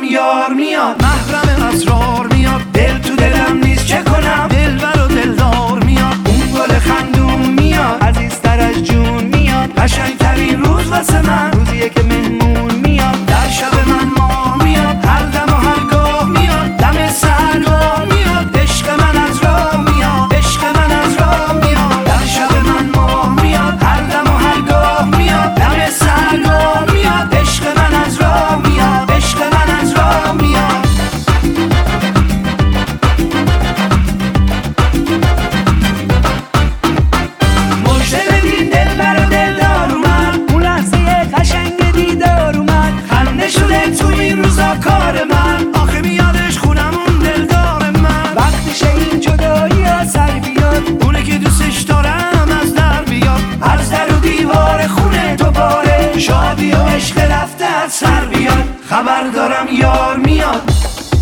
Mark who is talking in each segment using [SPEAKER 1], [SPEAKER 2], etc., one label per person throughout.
[SPEAKER 1] یار میاد، محرم اسرار میاد، دل تو دلم نیست چه کنم، دلبر و دلدار میاد، اون گل خندون میاد، عزیزتر از جون میاد، قشنگترین روز واسه من روزیه که مهمون میاد، در شب من ماه میاد، هر دم و هر گاه میاد، دم سرگاه میاد، عشق من از راه میاد، عشق من از راه میاد، در شب من ماه میاد، هر دم و هر گاه میاد، دم سرگاه میاد، عشق من از راه میاد، عشق من از راه میاد. مژده بدین دلبر و دلدار اومد، اون لحظه قشنگ دیدار اومد، خنده شده تو این روزا کار من، آخه میادش خونمون دلدار من، وقتشه این جدایی ها سر بیاد، اونه که دوستش دارم از در بیاد، از در و دیوار خونه دوباره شادی و عشق رفته از سر بیاد، خبر دارم یار میاد.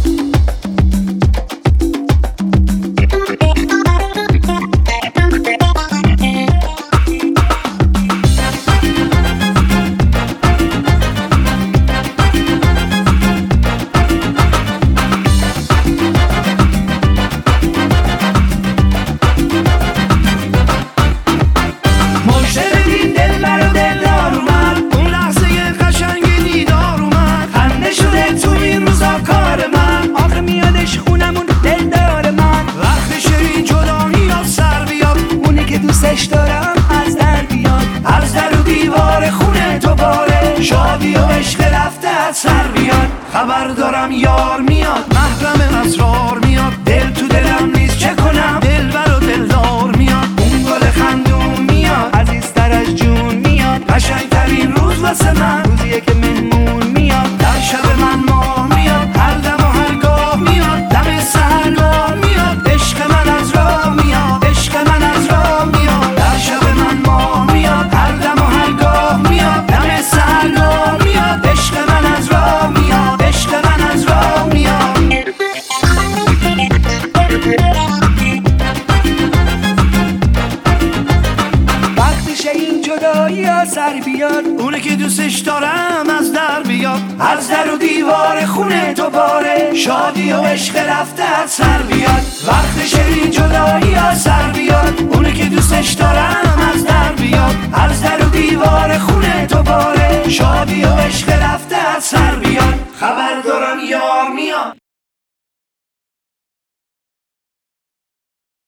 [SPEAKER 1] دوستش دارم از در بیاد، از در و دیوار خونه دوباره شادی و عشق رفته از سر بیاد، خبر دارم یار میاد، محرم اسرار میاد، دل تو دلم نیست چه کنم، دلبر و دلدار میاد، اون گل خندون میاد، عزیزتر از جون میاد، قشنگترین روز واسه من روزیه که مهمون میاد، در شب من ماه میاد، هر دم و هر گاه میاد، دم سحرگاه میاد، عشق من از راه میاد، عشق من از راه میاد، در شب من ماه میاد، هر دم و هر گاه میاد، دم سحرگاه میاد، عشق من از راه میاد، عشق من از راه میاد. وقتشه این جدایی ها سر بیاد، اونه که دوستش دارم از در بیاد، از در و دیوار خونه دوباره شادی و عشق رفته از سر بیاد، وقتشه